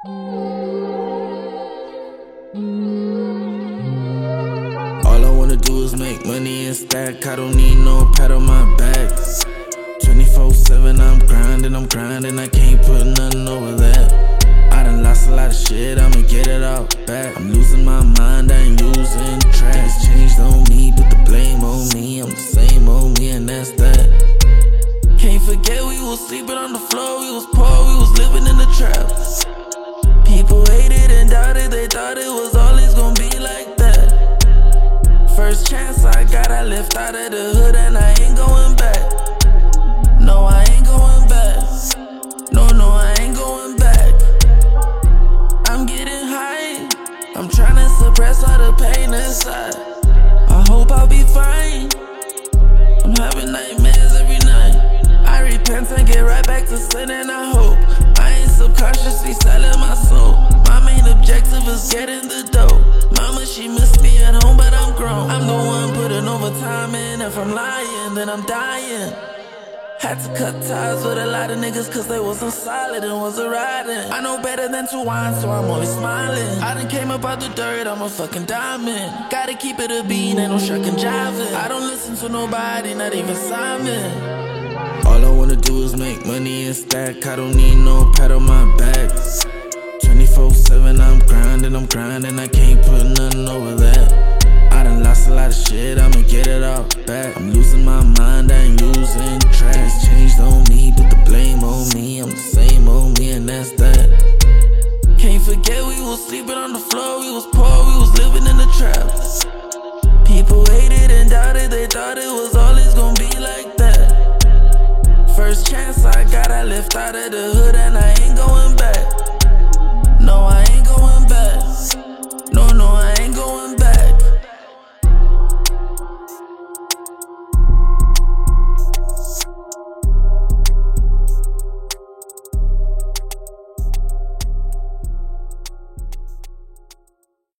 All I wanna do is make money and stack. I don't need no pat on my back. 24/7 I'm grinding, I can't put nothing over that. I done lost a lot of shit, I'ma get it all back. I'm losing my mind, I ain't losing track. Things changed on me, put the blame on me. I'm the same old me and that's that. Can't forget we was sleeping on the floor, we was poor, we was living in the trap. People hated and doubted, they thought it was always gonna be like that. First chance I got, I left out of the hood and I ain't going back. No, I ain't going back. No, I ain't going back. I'm getting high, I'm tryna suppress all the pain inside. I hope I'll be fine. I'm having nightmares every night. I repent and get right back to sin, and I hope I ain't subconsciously selling my soul. My main objective is getting the dough. Mama, she missed me at home, but I'm grown. I'm the one putting overtime in. If I'm lying, then I'm dying. Had to cut ties with a lot of niggas cause they wasn't solid and wasn't riding. I know better than to whine, so I'm only smiling. I done came up out the dirt, I'm a fucking diamond. Gotta keep it a bean, ain't no shucking jiving. I don't listen to nobody, not even Simon. All I wanna do is make money and stack. I don't need no pat on my back. 24/7 I'm grinding, I can't put nothing over that. I done lost a lot of shit, I'ma get it all back. I'm losing my mind, I ain't losing track. Things changed on me, put the blame on me. I'm the same old me and that's that. Can't forget we was sleeping on the floor, we was poor, we was living in the trap. People hated and doubted, they thought it was always gonna be like that. First chance I got, I left out of the